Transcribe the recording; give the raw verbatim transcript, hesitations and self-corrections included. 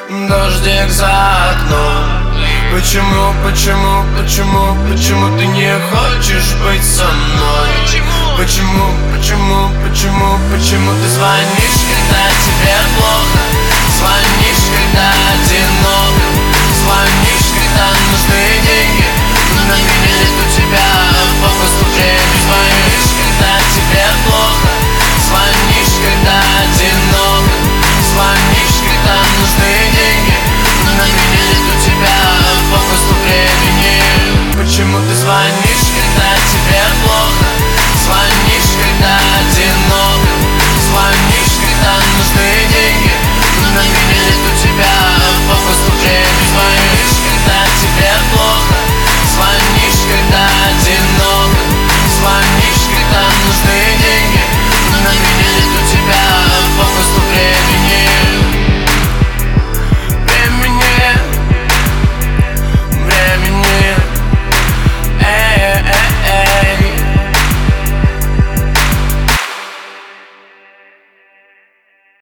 дождик за окном. Почему, почему, почему, почему ты не хочешь быть со мной? Почему, почему, почему, почему ты звонишь, когда тебе плохо? Звонишь